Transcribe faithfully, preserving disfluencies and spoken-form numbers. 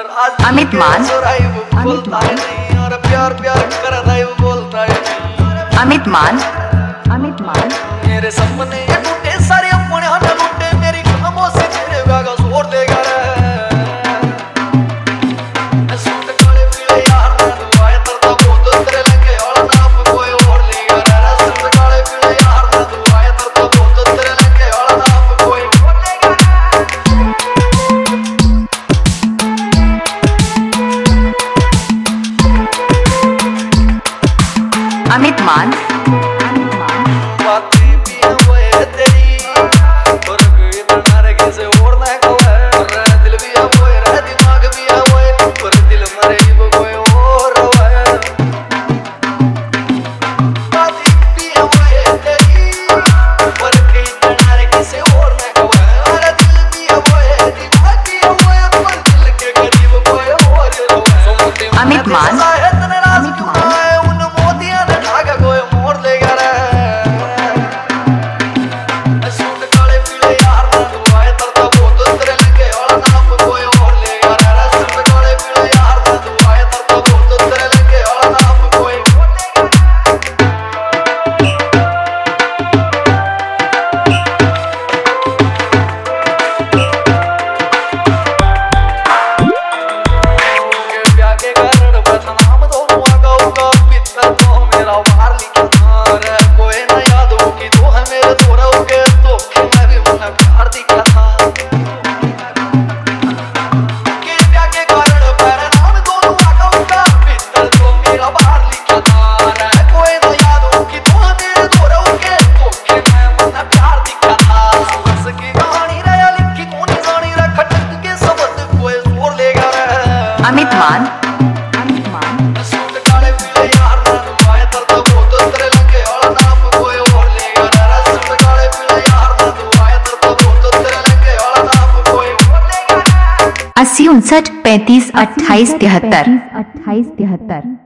अमित मान और प्यार प्यार कर रहा है वो बोलता है अमित मान अमित मान मेरे सपने ये टूटे सारे अपने हाथ टूटे मेरी खामोशी तेरे बागा जोर देगा रे सूट काले पीले यार ना दुआएं तरता बहुत तेरे लगे और ना आप कोई और लेगा रे सूट काले पीले यार ना दुआएं तरता बहुत तेरे लगे और ना आप कोई और लेगा अमित मान अमित मान अमित मान उन मोतियां ने धागा कोई मोर लेगा रे सूट काले पीले यार ना दुआएं तरता बहुत तेरे लगे और ना आप कोई और लेगा रे सूट काले पीले यार ना दुआएं तरता बहुत तेरे लगे और ना आप कोई और लेगा के कारण बदनाम दोनों आगाऊ का पिता तो मेरा बाहर लिखा रे कोई ना याद हो कि तू है मेरे थोड़ा हो के तो मैं भी मन प्यार दिखा था के प्यार के कारण बदनाम दोनों आगाऊ का पिता तो मेरा बाहर लिखा था रे कोई ना याद हो कि तू है मेरे थोड़ा हो के तो मैं मन प्यार दिखा था बस की कहानी रे लिखी कौन जानी रे खटक के शब्द कोई जोर लेगा रे अमित मान अमित मान सूट काले पीले यार ना दुआएं तरता बहुत तेरे लगे और ना आप कोई और लेगा रे सूट काले पीले यार ना दुआएं तरता बहुत तेरे लगे और ना आप कोई और लेगा अस्सी उनसठ पैंतीस अट्ठाईस तिहत्तर अट्ठाईस तिहत्तर